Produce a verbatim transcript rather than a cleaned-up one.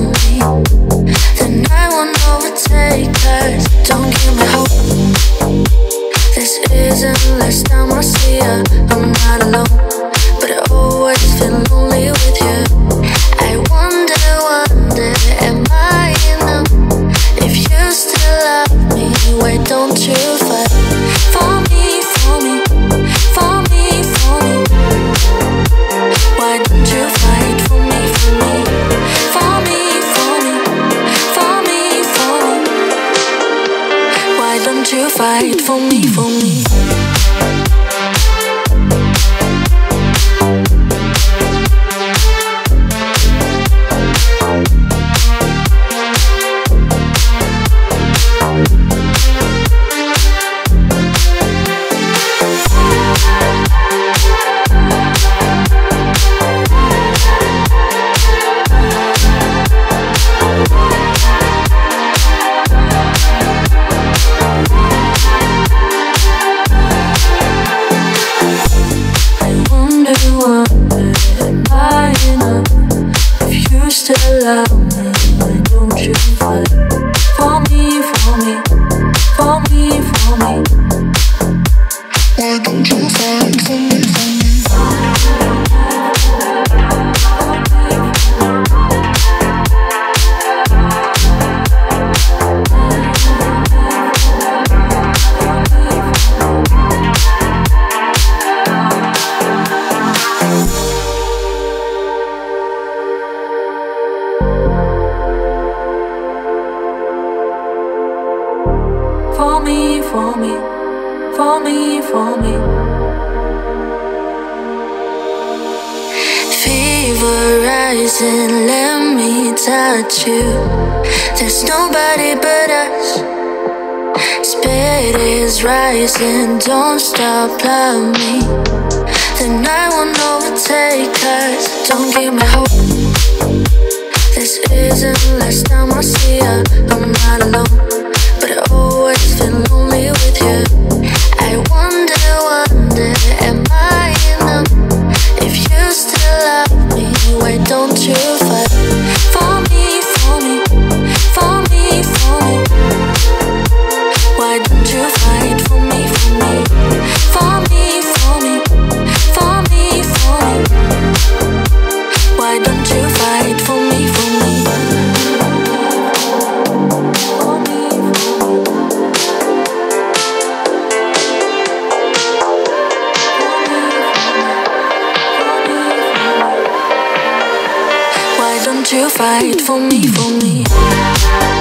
me, then I won't overtake us. Don't give me hope. This isn't the last time I see ya. I'm not alone, but I always feel lonely with you. I wonder, wonder, am I enough? If you still love me, why don't you fight for me, for me, for me, for me? Why don't you fight for me, for me, for me, for me, for me, for me? Why don't you fight for me, for me? Still love me, why don't you fight for me, for me, for me, for me? Why don't you fight for me, for me? For me, for me, for me, for me. Fever rising, let me touch you. There's nobody but us. Spirit is rising, don't stop, love me. The night won't overtake us. Don't give me hope. This isn't the last time I see ya. I'm not alone, but I always feel lonely with you. I wonder, wonder, am I enough? If you still love me, why don't you fight for me, for me, for me, for me? Why don't you fight for me, for me, for me, for me, for me, for me? Why don't you fight for me, for me? Why don't you fight for me, for me?